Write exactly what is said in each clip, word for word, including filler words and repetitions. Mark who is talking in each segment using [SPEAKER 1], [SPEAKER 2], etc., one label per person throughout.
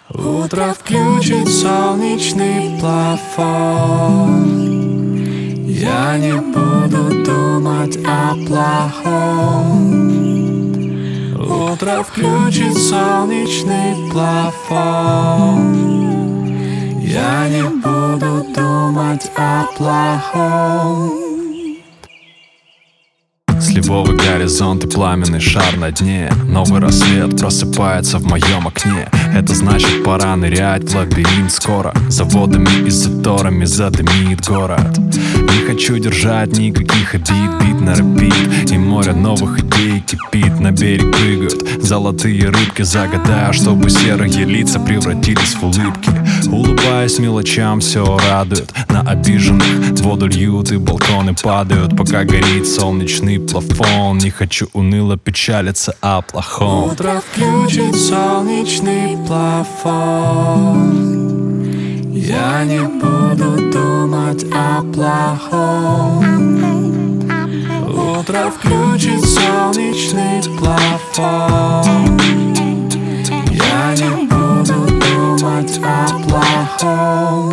[SPEAKER 1] Утро включит солнечный плафон. Я не буду думать о плохом. Утро включит солнечный плафон. Я не буду думать о плохом.
[SPEAKER 2] Сливовый горизонт и пламенный шар на дне. Новый рассвет просыпается в моем окне. Это значит, пора нырять в лабиринт скоро. Заводами и заторами задымит город. Не хочу держать никаких обид. Бит на репит, и море новых идей кипит. На берег прыгают золотые рыбки. Загадаю, чтобы серые лица превратились в улыбки. Улыбаясь мелочам, все радует. На обиженных воду льют и балконы падают. Пока горит солнечный плафон, не хочу уныло печалиться о плохом.
[SPEAKER 1] Утро включит солнечный плафон. Я не буду думать о плохом. Утро включит солнечный плафон. Я не буду думать о плохом.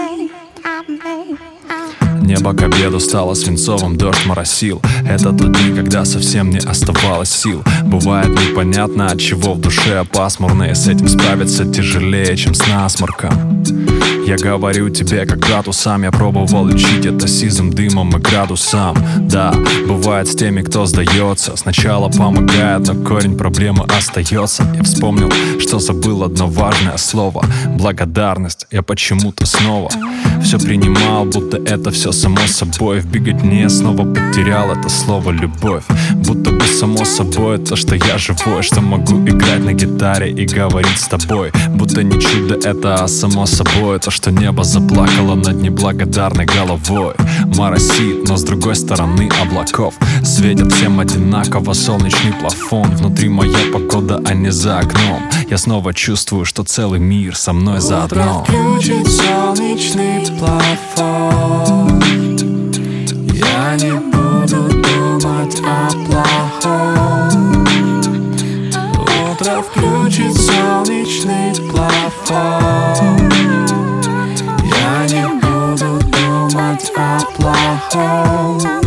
[SPEAKER 2] Небо к обеду стало свинцовым, дождь моросил. Это тот день, когда совсем не оставалось сил. Бывает непонятно, от чего в душе пасмурно, и с этим справиться тяжелее, чем с насморком. Я говорю тебе, как брату сам. Я пробовал лечить это сизым дымом и градусом. Да, бывает с теми, кто сдается. Сначала помогает, но корень проблемы остается. Я вспомнил, что забыл одно важное слово. Благодарность. Я почему-то снова все принимал, будто это все само собой. В беготне снова потерял это слово любовь. Будто бы само собой то, что я живой, что могу играть на гитаре и говорить с тобой. Будто не чудо это, а само собой то, что небо заплакало над неблагодарной головой. Моросит, но с другой стороны облаков светят всем одинаково солнечный плафон. Внутри моя погода, а не за окном. Я снова чувствую, что целый мир со мной заодно.
[SPEAKER 1] Утро включит солнечный плафон. Я не буду думать о плохом. Утро включит солнечный плафон. Я не буду думать о плохом.